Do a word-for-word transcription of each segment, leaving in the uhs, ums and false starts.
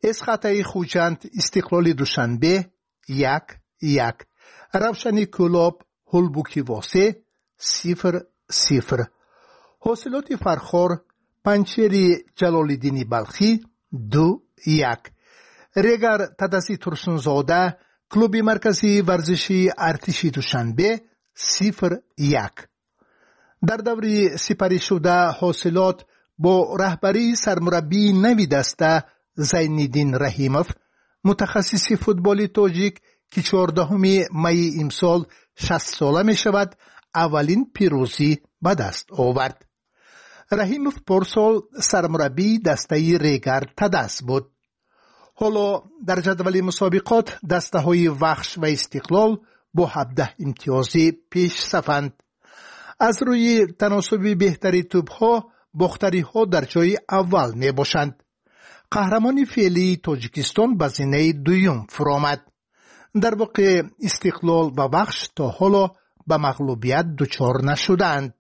اسخاتای خوجند استقلال دوشنبه یک یک. روشنی کلوب هلبوکی واسه صفر صفر. حاصلات فرخور پنچری جلالالدین بلخی دو یک. ریگر تدسی ترسونزاده کلوب مرکزی ورزشی ارتشی دوشنبه صفر یک. در دوری سپری شده حاصلات با رهبری سرمربی نوی دسته زینالدین رحیموف متخصص فوتبال تاجیک که چهاردهم می امسال شصت ساله می شود اولین پیروزی به دست آورد. رحیموف پارسال سرمربی دسته ریگر تدس بود. حالا در جدول مسابقات دسته های وخش و استقلال با هفده امتیازی پیش صفند. از روی تناسب بهتری توپ ها باختری ها در جای اول می باشند. قهرمان فعلی تاجیکستان به زینه دویم فرآمد. در واقع استقلال و وخش تا حالا به مغلوبیت دچار نشدند.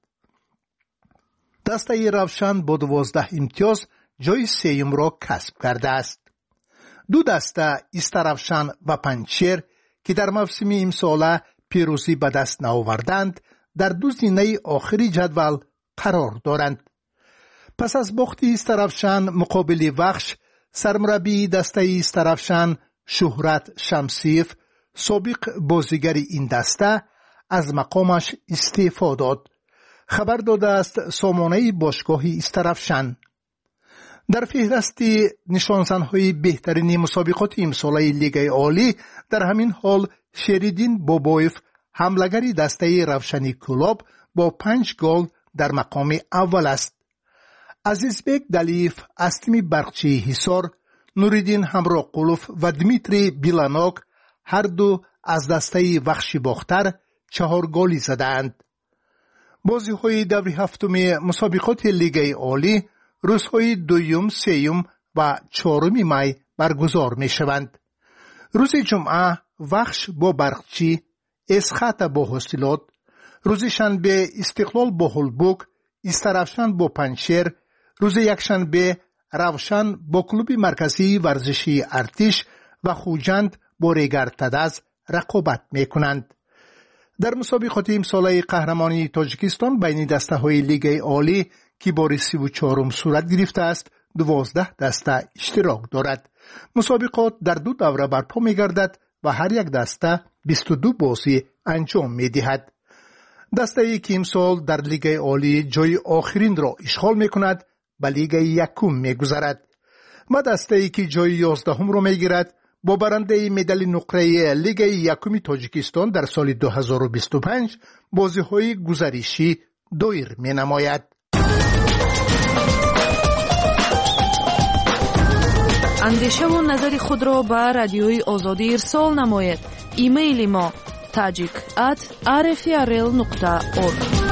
دسته روشن با دوازده امتیاز جای سیوم را کسب کرده است. دو دسته استروشن و پنچیر که در موسم امساله پیروزی به دست نآوردند در دو زینه آخری جدول قرار دارند. پس از باخت استروشن مقابل وخش، سرمربی دسته استروشن شهرت شمسیف سابق بازیگر این دسته از مقامش استعفا داد. خبر داده است سامانه باشگاه استروشن. در فهرست نشانزن‌های بهترین مسابقات امساله لیگ عالی در همین حال شریدین بابایف حملگری دسته روشنی کلوب با پنج گل در مقام اول است. عزیزبک دلیف از تیم برقچی حصار، نوریدین همراقلوف و دمیتری بیلانوک هر دو از دسته وخشی باختر چهار گلی زدند. بازی های دوری هفتم مسابقات لیگ عالی روزهای دوم، سیوم و چهارم می برگزار می شوند. روز جمعه وخش با برقچی، اسخات با حاصلات، روز شنبه استقلال با هلبوک، استروشن با پنچیر، روز یکشنبه روشن با کلوب مرکزی ورزشی ارتش و خوجند با ریگر تدز رقابت می کنند. در مسابقات امساله قهرمانی تاجیکستان بین دسته های لیگ عالی که بار سی و چهارم صورت گرفته است، دوازده دسته اشتراک دارد. مسابقات در دو دوره برپا می گردد و هر یک دسته بیست و دو بازی انجام می دهد. دسته ای که امسال در لیگ عالی جای آخرین را اشغال می کند به لیگ یکم می گذرد و دسته ای که جای یازدهم را می گیرد با برنده مدال نقره لیگ یکم تاجیکستان در سال دو هزار و بیست و پنج بازی های گزارشی دایر می نماید. اندیشه و نظر خود را به رادیوی آزادی ارسال نماید. ایمیل ما tajik at rfrl nokta org.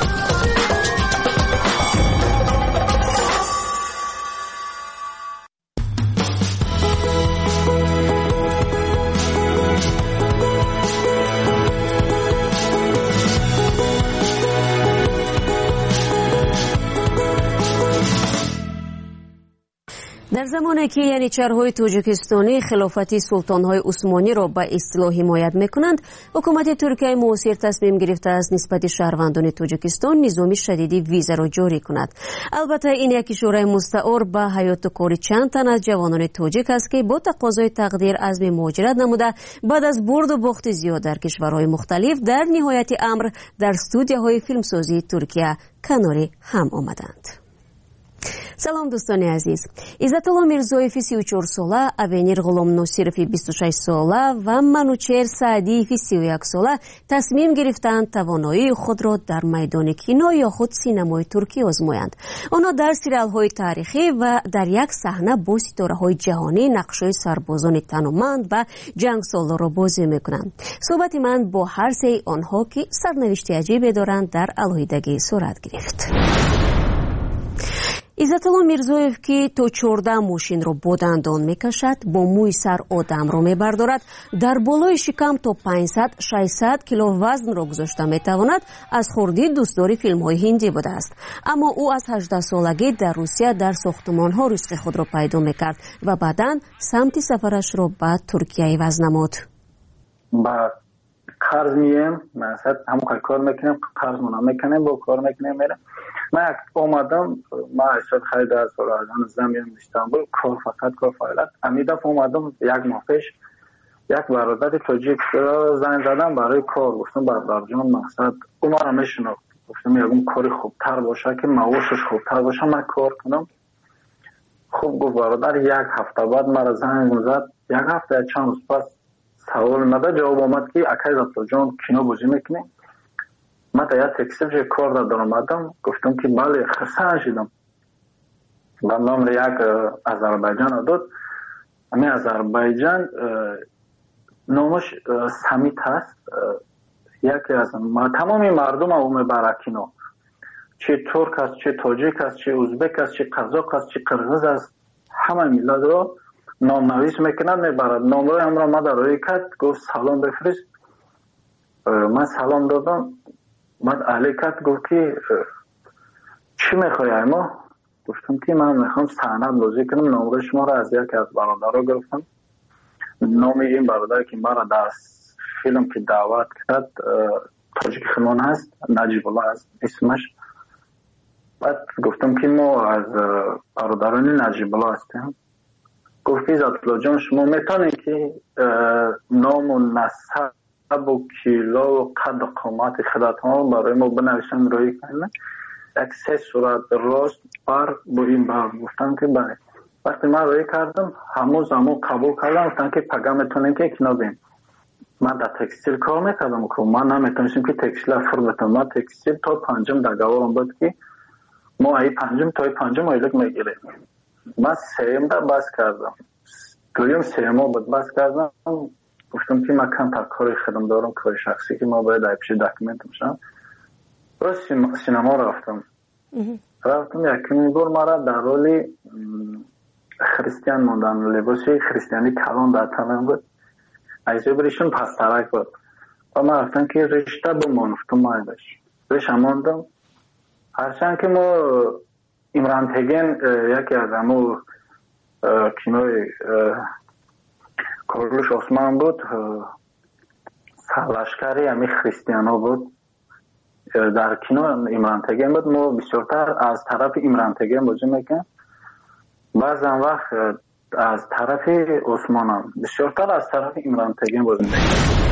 در زمانی که ینیچرهای تاجیکستانی خلافت سلطانهای عثمانی را به اصطلاح حمایت میکنند، حکومت ترکیه معاصر تصمیم گرفته است نسبت شهروندان تاجیکستان نظام شدیدی ویزا را جاری کند. البته این یک اشاره مستعار به حیات و کار چند تن از جوانان تاجیک است که با تقاضای تقدیر عزم مهاجرت نموده بعد از برد و باخت زیاد در کشورهای مختلف در نهایت امر در استودیوهای فیلمسازی ترکیه کنار هم آمدند. سلام دوستان عزیز. عزتالله میرزویف سی و چهار ساله، اوینیر غلام ناصرف بیست و شش ساله و منوچهر سعدی سی و یک ساله تصمیم گرفتند توانایی خود را در میدان کینو یا خود سینمای ترکی آزمایند. آنها در سریال‌های تاریخی و در یک صحنه با ستاره‌های جهانی نقش‌های سربازان تنومند و جنگسالار را بازی می‌کنند. صحبت من با هر سه آنها که سرنوشت عجیبی دارند در علیحدگی صورت گرفت. عزت‌الله میرزویف که تا چهارده ماشین را با دندان میکشد، با موی سر آدم را میبردارد، در بالای شکم تا پانصد ششصد کیلو وزن را گذاشته میتواند، از خردی دوستدار فیلم‌های هندی بوده است. اما او از هجده سالگی در روسیه در ساختمان‌ها رزق خود را پیدا میکرد و بعداً سمت سفرش را به ترکیه عوض نمود. با قرض مییم، مثلا همون کار میکنیم، قرض مونم میکنیم، با کار میکنیم میرم. من اومدم، ما اشتاد خیلی از سال از زمین استانبول کار فقط کار فعالیت. امیدم اومدم یک ماه پیش یک برادر تاجیک زنگ زدم برای کار، گفتم برادر جان مقصد اون را میشناخت، گفتم یکم کاری خوبتر باشه که معاشش خوبتر باشه من کار کنم. خوب گفت برادر. یک هفته بعد مرا زنگ زد، یک هفته چند روز پس سوال مده جواب آمد که اکای زبطا جان کینو بازی میکنی؟ من تا یک تکسیل جای کار دادر آمدم، گفتم که بله خرسان شدم. و نام یک آذربایجان داد. همین آذربایجان نامش سمیت هست، یکی از ما تمامی مردم او میبره کینو، چه ترک است، چه تاجیک است، چه ازبک است، چه قزاق است، چه قرغیز است، همه ملت رو نام نویس میکنند میبرد. نامرای همراه ما در روی کرد، گفت سلام بفرست. من سلام دادم، بعد علی کرد گفت که چی میخوای ما؟ گفتم که من میخوام سند بازی کنم. نامرای شما را از یکی از برادرها گرفتم. نام این برادر که مرا در فیلم که دعوت کرد تاجیک خانان هست، نجیب الله هست اسمش. بعد گفتم که ما از برادران نجیب الله هستیم. گفت که عزت‌الله جان شما میتونید که نام و نسب و کیلو و قد و قامت خودتان برای ما بنویسن روی کنن؟ یک سه صورت راست بر با این بر. گفتم که بله. وقتی من روی کردم همون زمان قبول کردم، گفتن که پگه میتونین که اکنو بیم. من در تکستیل کار میکردم که من نمیتونستم که تکستیل فر بتونم. من تکستیل تا پنجم در گوارم بود که ما ای پنجم تا ای پنجم ایلک میگیریم. من سیم در بس کردم، دویم سیم ها بود بس کردم. گفتم که من کم تا کاری خودم دارم، کاری شخصی که ما باید ای پیش داکیمنت میشم. باز سینما رفتم رفتم یکی بار مرا در رولی خریستیان موندن، لباسی خریستیانی کلان در تنم بود، ایزه بریشون پس ترک بود و من رفتم که رشته بمانفتم مایدش رش هماندم. هرچند که ما امران تگین یکی از همو کینوی کارلوش عثمان بود، سرلشکری همی خریستیان ها بود در کینو امران تگین بود. ما بسیارتر از طرف امران تگین بازی میکنم، بعضا وقت از طرف عثمان هم، بسیارتر از طرف امران تگین بازی میکنم.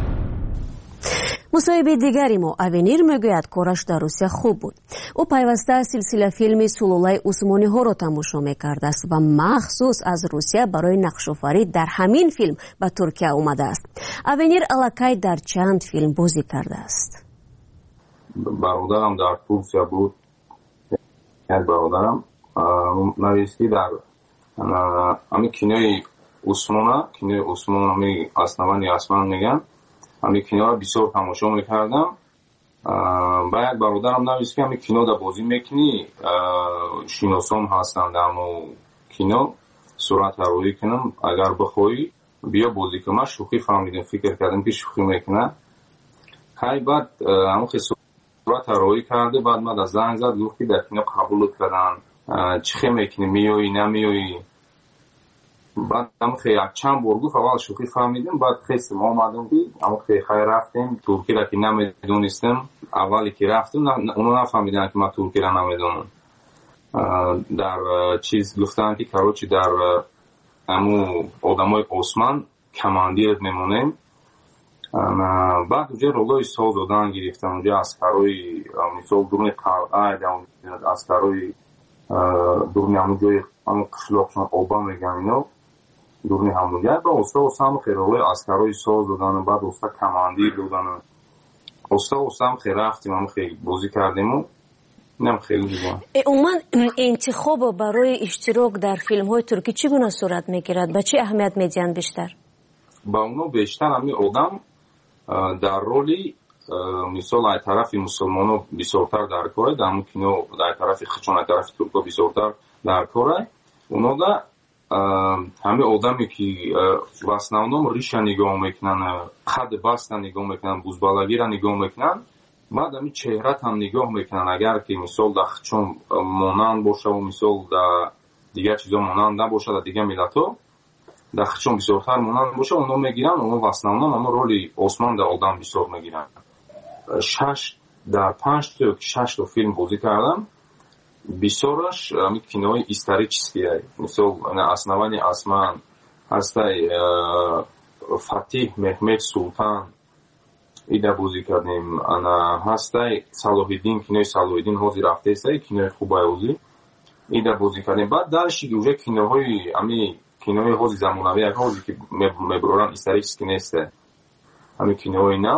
مصاحبه دیگری ما اوینیر میگوید کارش در روسیه خوب بود. او پیوسته سلسله فیلم سلولای عثمانی ها را تماشا میکرده است و مخصوص از روسیه برای نقش‌آفرینی در همین فیلم به ترکیه اومده است. اوینیر الکی در چند فیلم بازی کرده است. برادرم در ترکیه بود. یک برادرم نویسی در همین کینوی عثمانه، کینوی عثمان همی اسنوانی اسمان میگن، همین کینو را بسیار تماشا میکردم. با یک برادرم نویسی که همین کینو در بازی میکنی شیناسان هستن در مو کینو صورت روی کنم، اگر بخوایی بیا بازی کنم. من شوخی فهمیدم، فکر کردم که شوخی میکنه. خیلی بعد همون خیلی صورت روی کرده، بعد من در زنگ زد گفت که در کینو قبول کردن، چی خیلی میکنی، میایی نمیایی؟ بعد هم خیلی چند بار گفت اول شوخی فهمیدیم، بعد خیلی ما آمدیم که اما خیلی خیلی رفتیم ترکی را که نمیدونستم. اولی که رفتیم اونو نفهمیدن که ما ترکی را نمیدونم. در چیز گفتن که کاروچی در امو آدمای عثمان کماندیر میمونیم. بعد اونجا رولای سال دادن گرفتن، اونجا اسکرای مثال دورنی قلعه، اسکرای دورنی همون جای همون قشلاقشان آبا میگن اینا دورنی همون جای با استا استا هم خیلی رولای اسکرای سال دادن، بعد استا کماندیر دادن. استا استا هم خیلی رفتیم، هم خیلی بازی کردیم و نم خیلی دیگه. عموما انتخاب برای اشتراک در فیلم های ترکی چگونه صورت میگیرد؟ به چه اهمیت میدین بیشتر؟ با اونو بیشتر همین آدم در رولی мисол ай тарафи мусулмоно бисёртар дар кора дар кино дар тарафи хичон ай тарафи турко бисёртар дар кора унода ҳамин одаме ки в основном риша нигоҳ мекунанд қад баста нигоҳ мекунанд бузбалагира нигоҳ мекунанд баъд ҳамин чеҳрат ҳам нигоҳ мекунанд агар ки мисол дар хичон монанд бошаву мисол дар дигар чизо монанд набошад дар дигар миллатҳо дар хичон бисёртар монанд бошад оно мегиранд оно в основном ҳама роли осман дар одам бисёр мегиранд шаш дар панҷ то шаш то филм бозӣ кардам бисёраш ҳамин кинои исторические мисол основание осман ҳастай фатиҳ меҳмед султан ида бозӣ кардем ана ҳастай салоҳиддин кинои салоҳиддин ҳозир рафтаистай кинои хубай ӯзи ида бозӣ кардем баъд дарши уже киноҳои ҳамин кинои ҳозир замонавӣ ҳозир ки мебуроран исторически нест ҳамин кинои нав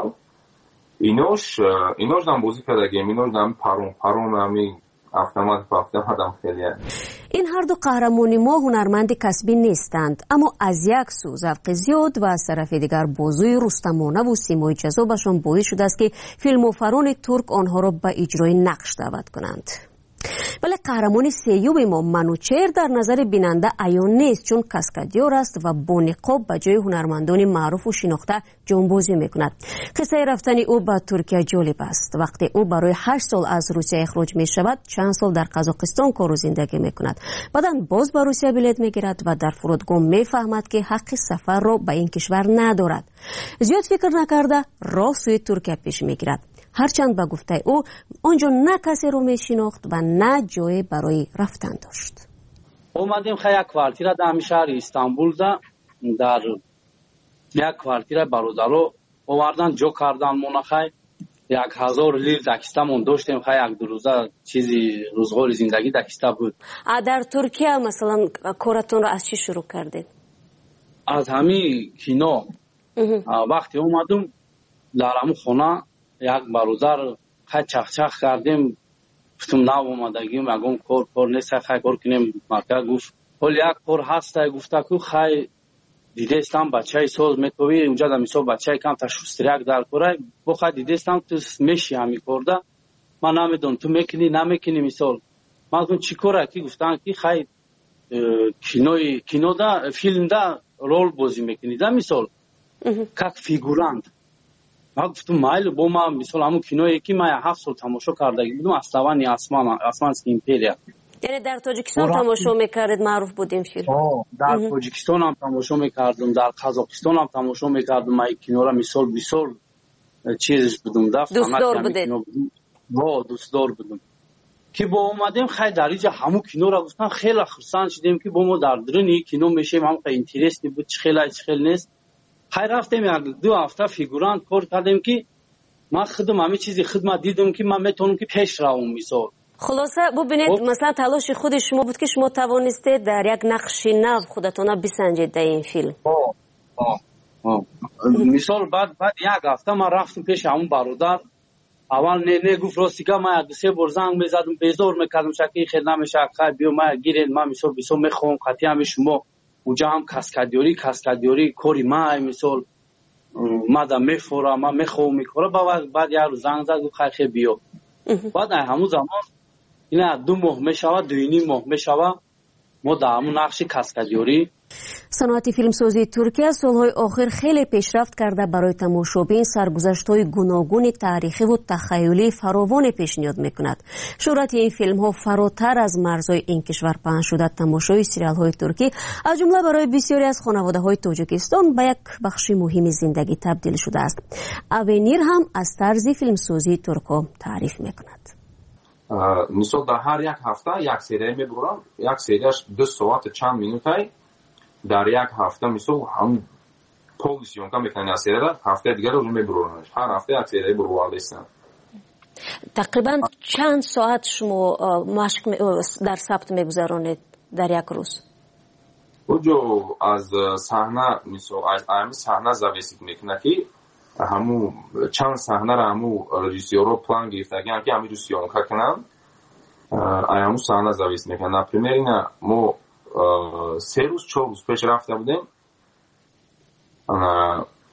инош инош дам бозӣ кардагем инош дам паром паром ҳамин автомат автоматам хеле ин ҳар ду қаҳрамони мо ҳунарманди касбӣ нестанд аммо аз як сӯ завқи зиёд ва аз тарафи дигар бозӯи рустамонаву симои ҷазобашон боис шудааст ки филмофарони турк онҳоро ба иҷрои нақш даъват кунанд. вале қаҳрамони сеюми мо манучер дар назари бинанда аён нест чун каскадёр аст ва бо ниқоб ба ҷои ҳунармандони маъруфу шинохта ҷонбозӣ мекунад. қиссаи рафтани ӯ ба туркия ҷолиб аст. вақте ӯ барои ҳашт сол аз русия эхроҷ мешавад чанд сол дар қазоқистон кору зиндагӣ мекунад. баъдан боз ба русия билет мегирад ва дар фурудгоҳ мефаҳмад ки ҳаққи сафарро ба ин кишвар надорад. зиёд фикр накарда роҳ сӯи туркия пеш мегирад. ҳарчанд ба гуфтаи ӯ онҷо на касеро мешинохт ва на ҷое барои рафтан дошт. омадем хай як квартира дар ҳамин шаҳри Истанбулда дар як квартира бародаро овардан ҷо кардан мона хай як ҳазор лир дакистамон доштем хай як ду рӯза чизи рӯзғори зиндагӣ дакиста буд. а дар Туркия масалан коратонро аз чӣ шурӯъ кардед? аз ҳамин кино вақте омадам дар ҳамин хона як бародар хай чахчах кардем гуфтам нав омадагим ягон кор кор нест хай кор кунем марка гуфт ҳол як кор ҳаста гуфта ку хай дидестам бачаи соз метови унҷа да мисол бачаи кам та шустряк дар корай бо хай дидестам ту меши ҳами корда ман намедонам ту мекунӣ намекунӣ мисол ман гуфтам чӣ кора ки гуфтан ки хай кинои кинода филмда рол бозӣ мекунӣ да мисол как фигурант. ман гуфтам майли бо ман мисол ҳамун киное ки ман ҳафт сол тамошо кардагӣ будам основани осман османский империя. яъне дар тоҷикистон тамошо мекардед? маъруф буд ин филм? дар тоҷикистон ҳам тамошо мекардам дар қазоқистон ҳам тамошо мекардам. ман кинора мисол бисёр чиз будам да дӯстдор будед? во дӯстдор будам ки бо омадем хай дар инҷа ҳамун кинора гуфтам хеле хурсанд шудем ки бо мо дар дурини кино мешем ҳам хай интересни буд чӣ хела чӣ хел нест. хай рафтем як ду ҳафта фигурант кор кардем ки ман худам ҳамин чизи худмат дидам ки ман метавонам ки пеш равам мисол. хулоса бубинед масалан талоши худи шумо буд ки шумо тавонистед дар як нақши нав худатона бисанҷед дар ин филм? мисол баъд баъд як ҳафта ман рафтам пеши ҳамун бародар аввал не не гуфт ростига ман як ду се бор занг мезадам безор мекардам шаки хел намешавад хай биё ман гиред ман мисол бисёр мехоҳам қатъи ҳами шумо унҷа ҳам каскадёрӣ каскадёрӣ кори ман мисол ман да мефорам ман мехоҳам мекора баъд як рӯз занг зад гуфт хай хел биё. баъд ай ҳамун замон ина ду моҳ мешавад дуюним моҳ мешавад мо дар ҳамун нақши каскадёрӣ. саноати филмсозии Туркия солҳои охир хеле пешрафт карда барои тамошобин саргузаштҳои гуногуни таърихиву тахайюлии фаровоне пешниҳод мекунад. шӯҳрати ин филмҳо фаротар аз марзҳои ин кишвар паҳн шуда тамошои сериалҳои туркӣ аз ҷумла барои бисёре аз хонаводаҳои Тоҷикистон ба як бахши муҳими зиндагӣ табдил шудааст. авенир ҳам аз тарзи филмсозии туркҳо таъриф мекунад. мисол дар ҳар як ҳафта як серия мебурам як серияш ду соати чанд минутай дар як ҳафта мисол ҳам пол сёнка мекунанд аз серияда ҳафтаи дигар уже мебуронанд ҳар ҳафта як серия бурвардастанд. тақрибан чанд соат шумо машқ дар сабт мегузаронед дар як рӯз? оҷо аз саҳна мисол аз ами саҳна зависит мекунад ки ҳамун чанд саҳнара ҳамун режиссёро план гирифтагианд ки ҳамин рӯз сёнка кунанд ай ҳамун саҳна зависит мекунад. например ина мо се рӯз чор рӯз пеш рафта будем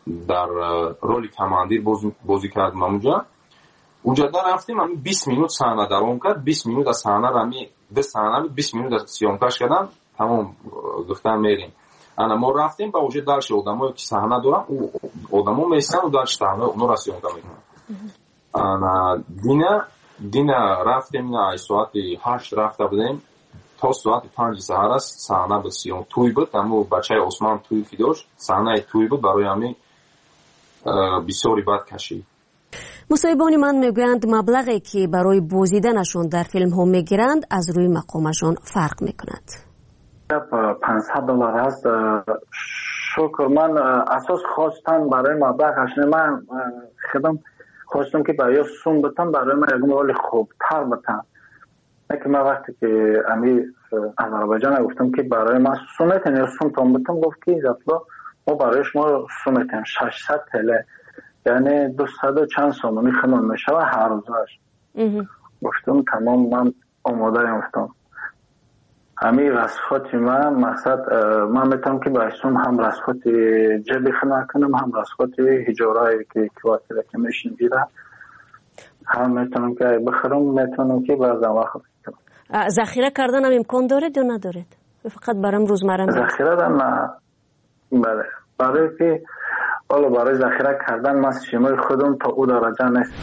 дар роли командир бозӣ кардем. Амуҷа уҷада рафтем, ами бист минут саҳна давом кард. бист минут аз саҳна ами ду саҳна бист минут аз сиёмкаш кардам. Тамом гуфтам мерем. Ана мо рафтем ба уҷа дарши одамое ки саҳна дорам, одамо месан дар саҳна онора сиёмка мекунам. Ана дина дина рафтем, на соати ҳашт рафта будем то соати панҷи саҳар аст саҳна ба сиём туй буд. Аммо бачаи Осман туй ки дошт, саҳнаи туй буд, барои ами бисёри бад кашид. мусоҳибони ман мегӯянд маблағе ки барои бозиданашон дар филмҳо мегиранд аз рӯи мақомашон фарқ мекунад. панҷсад доллар аст. шукр, ман асос хостам барои маблағаш не, ман худам хостам ки барои сум бутам, барои ман ягон роли хубтар бутам. که من وقتی که امی آذربایجان گفتم که برای ما سومتن یا سوم تام بتم، گفت که زفلا ما برای شما سومتن ششصد تله، یعنی دویست و چند سوم میخوام میشه و هر روزش. گفتم تمام، من آماده ام. گفتم امی رسخاتی من مقصد من میتونم که برای سوم هم رسخاتی جبی خدمت کنم، هم رسخاتی هجارایی که کواتی که میشین بیرم، هم میتونم که بخرم، میتونم که بازم وقت ذخیره کردن هم امکان دارد یا ندارد؟ فقط برام روزمره میاد. ذخیره نه. بله. برای که حالا برای ذخیره کردن من شیمای خودم تا او درجه نیست.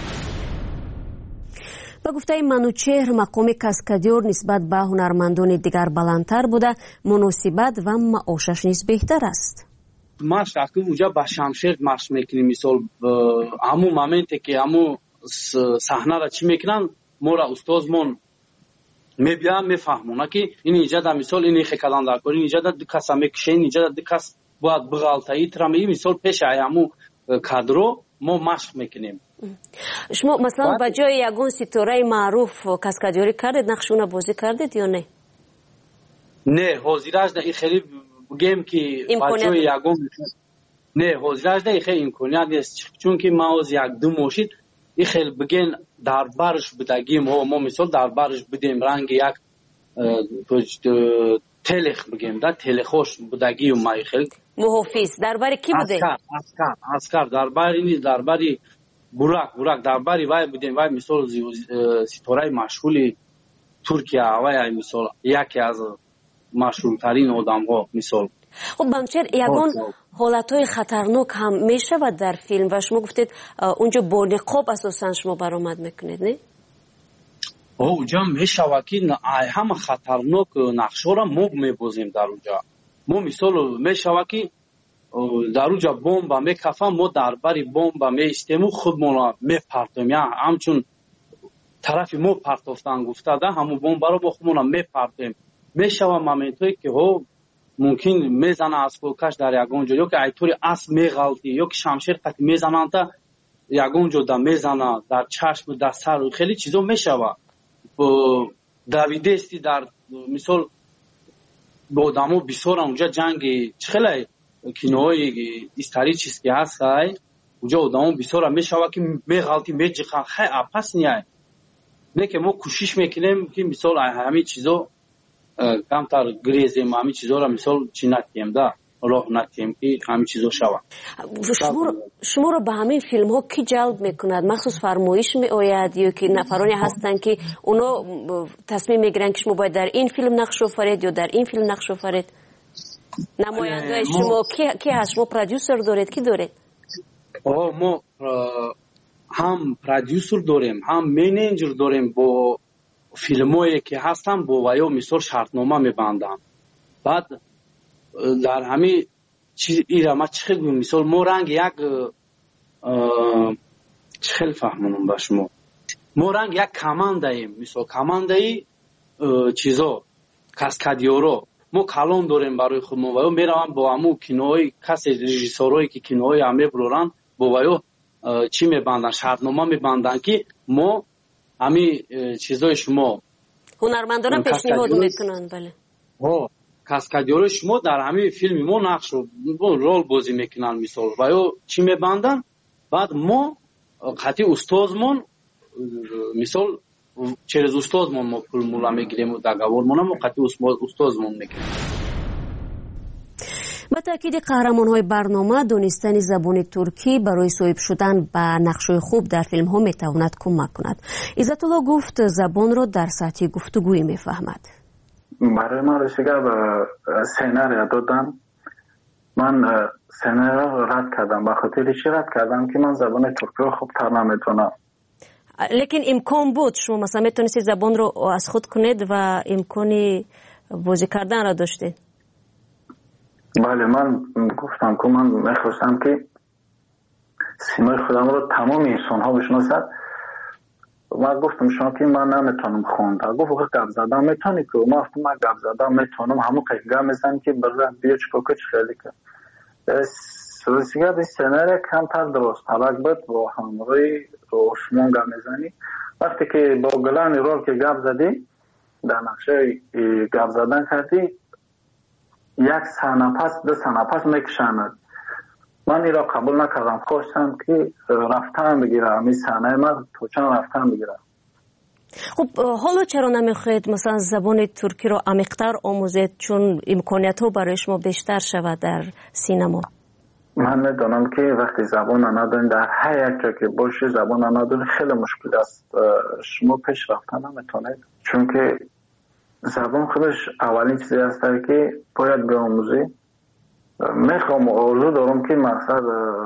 با گفته منوچهر مقام کاسکادیور نسبت به هنرمندان دیگر بلندتر بوده، مناسبت و معاشش نیز بهتر است. ماش اكو اونجا با شمشیر ماش میکنیم. مثال همون مومنتی که همون صحنه را چی میکنن، ما را استادمون میبینم میفهمونه که این ایجاد مثال این خکلان دار کنی، ایجاد دو کس میکشه، ایجاد دو کس باید بغالتایی ترمی. مثال پیش ایامو کادرو ما مشق میکنیم. شما مثلا با جای یگون ستاره معروف کاسکادیوری کردید، نقشونه بازی کردید یا نه؟ نه حاضرش نه. این خیلی بگیم که با جای یگون نه حاضرش نه، خیلی امکانیت نیست، چون که ما از یک دو ماشین این خیلی بگین در برش بدگیم و ما مثال در برش بدیم رنگ یک تلخ بگیم در تلخوش بدگیم ما خیلی محافظ در باری کی بوده؟ اسکر اسکر اسکر در باری نیست، در باری براک براک در باری وای بودیم. وای مثال ستاره مشهوری ترکیه، وای مثال یکی از مشهورترین آدم ها مثال. خب بمچر یگان حالتهای خطرناک هم میشود در فیلم و شما گفتید اونجا با نقاب اساسا شما برآمد میکنید، نه؟ اونجا میشود که همه خطرناک نقشا را ما میبازیم در اونجا. ما مثال میشود که در اونجا بمب میکفم، ما در بری بمب میستیم و خودمون میپرتیم، یا همچون طرف ما پرتافتن گفته ده همون بمب را با خودمون میپرتیم. میشود مومنتایی که ها ممکن میزنه از کلکش در یگان جا، یا که ایطوری اسب میغلطی، یا که شمشیر تک میزنن تا یگان جا در میزنه در چشم در سر، خیلی چیزا میشوه. دویدستی در مثال با آدمو بسیار اونجا جنگی خیلی کینوهای استاری چیز که هست، اونجا آدمو بسیار میشوه که میغلطی میجخن، خیلی اپس نیه. نه که ما کوشش میکنیم که مثال همین چیزا کمتر گریزیم، همین چیزا را مثال چی نکنیم ده راه نکنیم که همین چیزا شود. شما شما را به همین فیلم ها کی جلب میکند؟ مخصوص فرمایش می آید یا که نفرانی هستن که اونا تصمیم میگیرن که شما باید در این فیلم نقش آفرید یا در این فیلم نقش آفرید؟ نماینده شما کی کی هست؟ شما پرودیوسر دارید؟ کی دارید؟ آه ما هم پرودیوسر داریم، هم منیجر داریم. با فیلمایی که هستن با وایو مثال شرطنامه میبندن. بعد در همین چیز ایرا ما چه خیلی مثال ما رنگ یک چه خیلی فهمونم با شما، ما رنگ یک کماندهیم. مثال کماندهی چیزا کاسکادیورو ما کلان داریم برای خود. ما وایو میروم با همون کینوهای کسی رژیسورایی که کینوهای همه برورن با وایو چی میبندن، شرطنامه میبندن که ما همین چیزای شما هنرمندان پیشنهاد میکنن. بله ها کاسکادیور شما در همین فیلم ما نقش رو رول بازی میکنن مثال و یا چی میبندن. بعد ما خاطی استادمون مثال چرز استادمون ما پول مولا میگیریم و دگاورمون ما خاطی استادمون میکنیم. با تاکید قهرمان‌های برنامه دانستن زبان ترکی برای صاحب شدن به نقش‌های خوب در فیلم‌ها می‌تواند کمک کند. عزت الله گفت زبان را در سطح گفتگویی می‌فهمد. برای من رسیده به سیناریا دادن. من سیناریا را رد کردم. به خاطر چی رد کردم که من زبان ترکی رو خوب‌تر نمی‌تونم. لیکن امکان بود شما مثلا میتونستید زبان رو از خود کنید و امکانی بازی کردن را داشتید؟ بله، من گفتم که من میخواستم که سیمای خودم رو تمام انسان ها بشناسد. من گفتم شما که من نمیتونم خوند. گفت که گپ زدن میتونی که ما گفتم من گپ زدن میتونم همون قیقه میزن که برای بیا چکا کچ خیلی که سوزیگه به سیناریا کمتر درست حالک بود و همراهی عثمان گپ میزنی. وقتی که با گلانی رول که گپ زدی در نقشه گپ زدن کردی یک سنه پس دو سنه پس میکشند. من این را قبول نکردم. خواستم که رفتن بگیرم همین سنه من تو چند رفتن بگیرم. خب حالا چرا نمیخواید مثلا زبان ترکی رو عمیق‌تر آموزید چون امکانیت ها برای شما بیشتر شود در سینما؟ من میدونم که وقتی زبان ندارین در هر یک جا که باشه زبان ندارین خیلی مشکل است. شما پیش رفتن نمیتونید چون که زبان خودش اولین چیزی است که باید بیاموزی. میخوام آرزو دارم که مقصد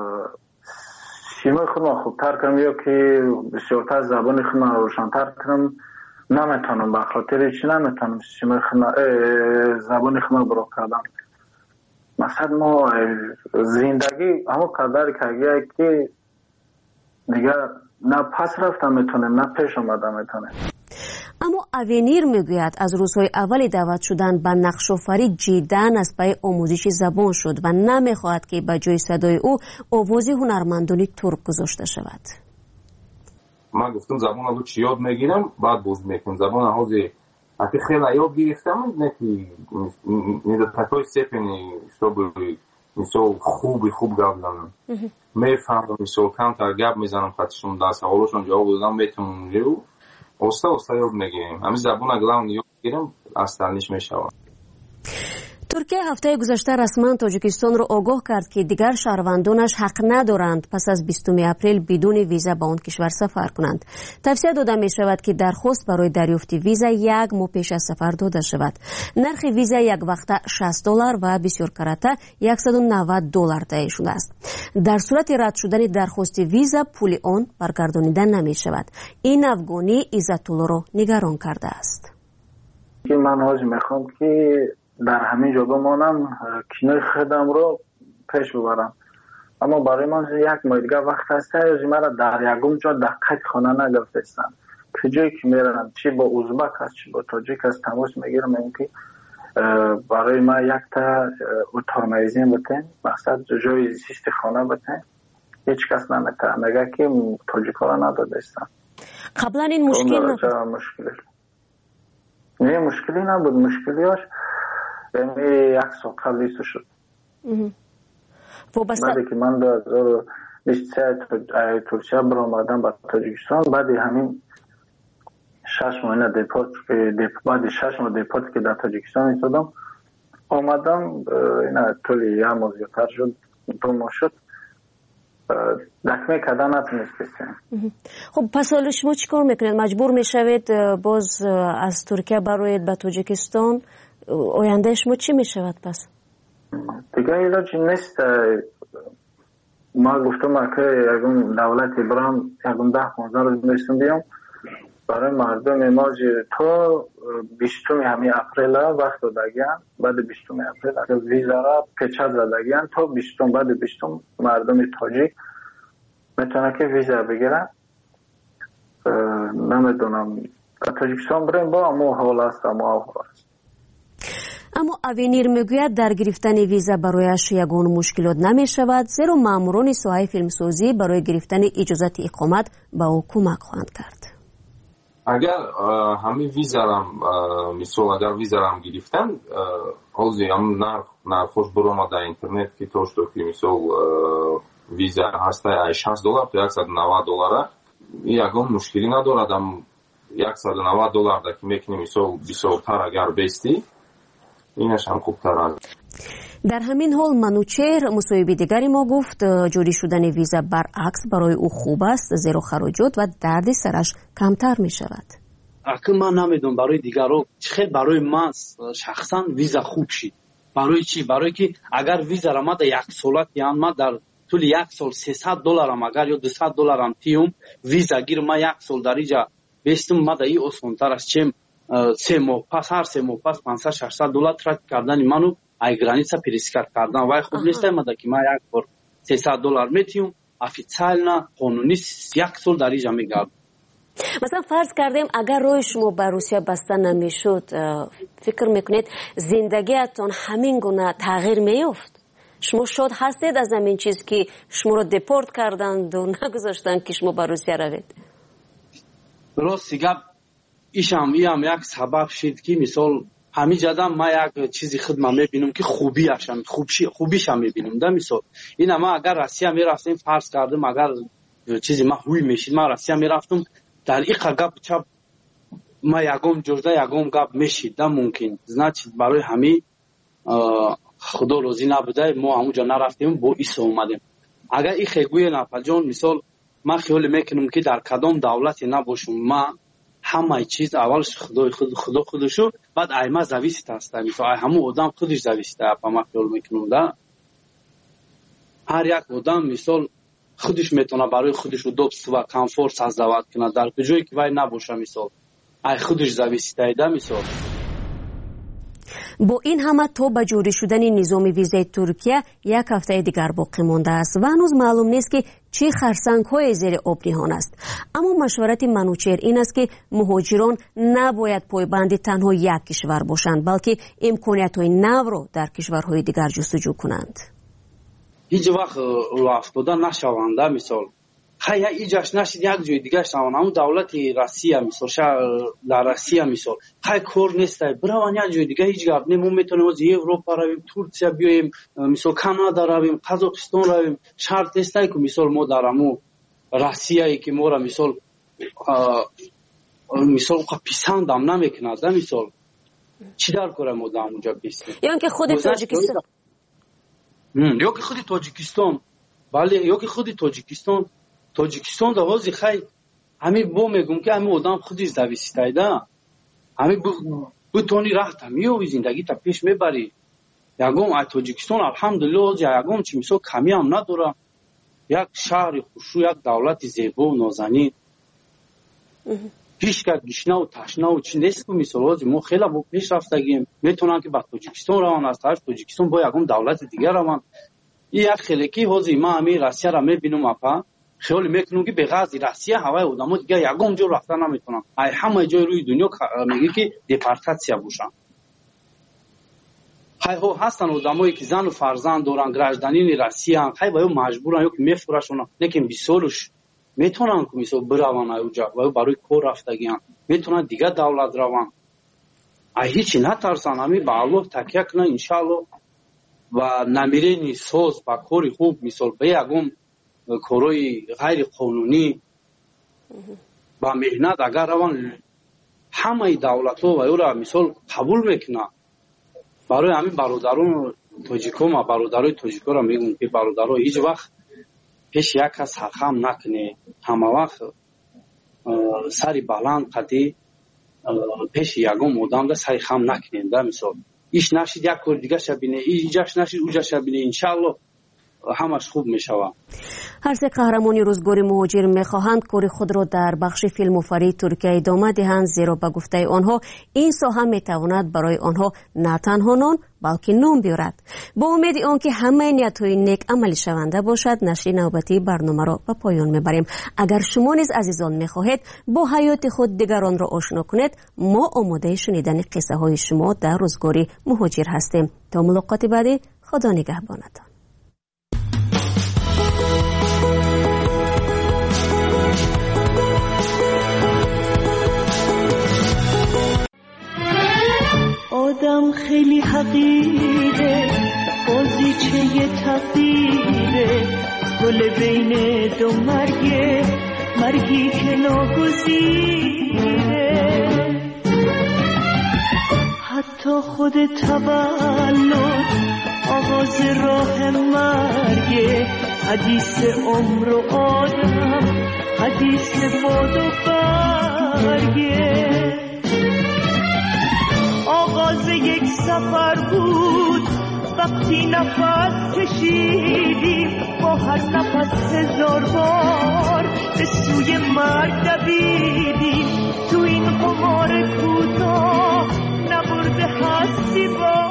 سیمای خودم خوبتر کنم یا که بسیارتر زبان خودم روشنتر کنم. نمیتونم به خاطر چی نمیتونم سیمای خودم زبان خودم برو کردم. مثلا ما زندگی همون قدر کردیم که دیگه نه پس رفتم میتونم نه پیش آمدم میتونم. اما اوینیر میگوید از روزهای اول دعوت شدن به نقش‌آفری جداً از پای آموزش زبان شد و نمیخواهد که به جای صدای او آواز هنرمندان ترک گذاشته شود. من گفتم زبان رو چی یاد میگیرم بعد باز میکنم زبان حاضر اگه خیلی یاد گرفتم نه که نیده تکای سپنی مثل خوبی خوب گاب زنم میفهمم مثل کمتر گاب میزنم خطشون در سوالشون جواب دادم بهتون رو اوستا اوستا یاد میگیریم. همین زبان اگه اون یاد گیرم اصلانیش میشوم. ترکیه هفته گذشته رسما تاجیکستان را آگاه کرد که دیگر شهروندانش حق ندارند پس از بیستم اپریل بدون ویزا به آن کشور سفر کنند. توصیه داده می شود که درخواست برای دریافت ویزا یک ماه پیش از سفر داده شود. نرخ ویزا یک وقته شصت دلار و بسیار کرده صد و نود دلار تعیین شده است. در صورت رد شدن درخواست ویزا پول آن برگردانیده نمی شود. این افغانی عزت الله را نگران کرده است. من حاج میخوام که در همین جا بمانم کینای خودم رو پیش ببرم اما برای من یک ماه دیگه وقت هست از مرا در یکم جا دقیق خانه نگرفتم که جایی که میرم چی با ازبک هست چی با تاجیک هست تماس میگیرم این که برای من یک تا اتار میزین بتن مقصد جای زیست خانه بتن هیچ کس نمیتونه مگه که تاجیک ها رو نداده استم. قبلا این مشکل نبود؟ نه مشکلی نبود. مشکلیاش یعنی یک سال قبل ایستو شد. بعدی که من دو هزار و بیست و سه ترکیه برآمدم به تاجیکستان بعدی همین شش ماه دیپورت بعد شش ماه دیپورت که در تاجیکستان ایستادم آمدم اینا طولی یه ماه زیادتر شد دو ماه شد دکمه کردن نتونستیم. خب پس حالا شما چی کار میکنید؟ مجبور میشوید باز از ترکیه برایید به تاجیکستان؟ آینده شما چی میشود پس؟ دیگه ایلاجی نیست. ما گفتم که یکم دولتی برام یکم ده پانزده روز میشتم بیام برای مردم ما تا بیستم همین اپریل وقت دادگیان بعد بیستم اپریل ویزا را پیچه دادگیان تا بیستم بعد بیستم مردم تاجیک میتونه که ویزا بگیرن. نمیدونم تاجیکستان بریم با اما حال است اما حال است. اما اوینیر میگوید در گرفتن ویزا برایش یگان مشکلات نمی شود زیرا ماموران ساحه فیلمسازی برای گرفتن اجازت اقامت به او کمک خواهند کرد. اگر همین ویزا را مثال اگر ویزا را گرفتن حاضی هم نرخ نرخش برآمد در اینترنت که توش تو که مثال ویزا هست شصت دلار تا صد و نود دلار یگان مشکلی ندارد. هم صد و نود دلار که میکنی مثال بیشتر اگر بیستی اینش هم خوبتر است. در همین حال منوچهر مصاحبه دیگری ما گفت جاری شدن ویزا برعکس برای او خوب است، زیرا خراجات و درد سرش کمتر می شود. اگه من نمیدونم برای دیگران چه، برای من شخصا ویزا خوب شد. برای چی؟ برای که اگر ویزا را ما در یک سالت یعنی ما در طول یک سال سیصد دلارم اگر یا دویست دلارم تیم ویزا گیر ما یک سال در اینجا بیستم ما در این آسان‌تر است چیم سه ماه پس هر سه ماه پس پانصد ششصد دلار ترک کردن منو ای گرانیسا پریسکار کردن وای خوب نیست ما در که ما یک بار سیصد دلار میتیم افیциально قانونی یک سال در اینجا میگردم. مثلا فرض کردیم اگر روی شما به روسیه بسته نمیشد، فکر میکنید زندگیتون همین گونه تغییر میافت؟ شما شاد هستید از همین چیز که شما رو دپورت کردند و نگذاشتن که شما به روسیه روید؟ راستی گپ ایشم ایام یک سبب شد که مثال همین جدا ما یک چیزی خدمت میبینم که خوبی هاشم خوبشی خوبیش هم میبینم. در مثال این ما اگر روسیه میرفتیم فرض کردم اگر چیزی ما هوی میشید ما روسیه میرفتم در این گپ چپ ما یگم جوجده یگم گپ میشید ده ممکن значит برای همین خدا روزی نبوده ما همونجا نرفتیم با ایسا اومدیم. اگر این خیگوی نپجان مثال ما خیال میکنم که در کدام دولتی نباشم ما همه چیز اولش خدا خود خدا خودشو بعد ایما زویست است مثلا همون آدم خودش زویسته اپا ما خیال میکنم ده هر یک آدم مثال خودش میتونه برای خودش دوست و کامفورت سازد کنه در جایی که وای نباشه مثال ای خودش زویسته ده مثال. با این همه تا به جاری شدن نظام ویزای ترکیه یک هفته دیگر باقی مانده است و هنوز معلوم نیست که چه خرسنگ های زیر آب نهان است. اما مشورت منوچهر این است که مهاجران نباید پایبند تنها یک کشور باشند بلکه امکانیت های نو را در کشورهای دیگر جستجو کنند. هیچ وقت رو افتاده نشوند مثال خیلی ایجاش نشید یک جای دیگه شوند همون دولت روسیه مثال در روسیه مثال خیلی کار نیست برای یک جای دیگه هیچ گپ نمون میتونیم از اروپا رویم ترکیه بیاییم مثال کانادا رویم قزاقستان رویم شرط نیست که مثال ما در همون روسیه ای که ما را مثال مثال پسند هم نمیکنه مثال چی در کاره ما در اونجا بیستیم یا که خود تاجیکستان یا که خود تاجیکستان بله یا که خود تاجیکستان تاجیکستان در حوزه خیلی همین با میگم که همین آدم خودش زویسته ده همین بتونی راه میوی زندگی تا پیش میبری. یکم از تاجیکستان الحمدلله یکم چی مثلا کمی هم نداره یک شهر خوشو یک دولت زیبا و نازنین پیش کرد گشنه و تشنه و چی نیست که مثلا ما خیلی با پیش رفتگیم میتونن که با تاجیکستان روان است هر تاجیکستان با یکم دولت دیگر روان این یک خیلی که حوزه ما همین روسیه را میبینم اپا خیال میکنم که به غاز روسیه هوای آدم‌ها دیگه یگم جو رفتن نمیتونن ای همه جای روی دنیا میگه که دپارتاسیا باشن. های ها هستن آدمایی که زن و فرزند دارن گراجدانین روسیه هم خیلی باید مجبورن که میفروشن لیکن بیسولش میتونن که مثلا بروان اونجا و برای کار رفتگیان میتونن دیگه دولت روان ای هیچی نترسن همین به الله تکیه کنن انشالله و نمیرینی سوز با کاری خوب مثال به یگم کارهای غیر قانونی با مهنت اگر روان همه دولت ها و او را مثال قبول میکنن برای همین برادران تاجیکا ما برادرای تاجیکا را میگم که برادرها هیچ وقت پیش یک کس سرخم نکنه همه وقت سری بلند قدی پیش یگم آدم را سری خم نکنه در مثال ایش نشید یک کار دیگه شبینه ایجاش نشید اوجا شبینه انشالله همش خوب میشوه. هر سه قهرمانی روزگار مهاجر میخواهند کار خود را در بخش فیلم‌آفرینی ترکیه ادامه دهند زیرا به گفته آنها این ساحه میتواند برای آنها نه تنها نان بلکه نام بیارد. با امید آنکه همه نیت‌های نیک عملی شونده باشد نشر نوبتی برنامه را به پایان میبریم. اگر شما نیز عزیزان میخواهید با حیات خود دیگران را آشنا کنید ما آماده شنیدن قصه های شما در روزگار مهاجر هستیم. تا ملاقات بعدی خدا نگهبانتان. آدم خیلی حقیره بازیچه یه تقدیره گل بین دو مرگه مرگی که ناگزیره حتی خود تولد آغاز راه مرگه، حدیث عمر و آدم حدیث باد و برگه. آغاز یک سفر بود وقتی نفس کشیدیم، با هر نفس هزار بار به سوی مرگ دویدیم. تو این قمار کوتاه نبرده هستی با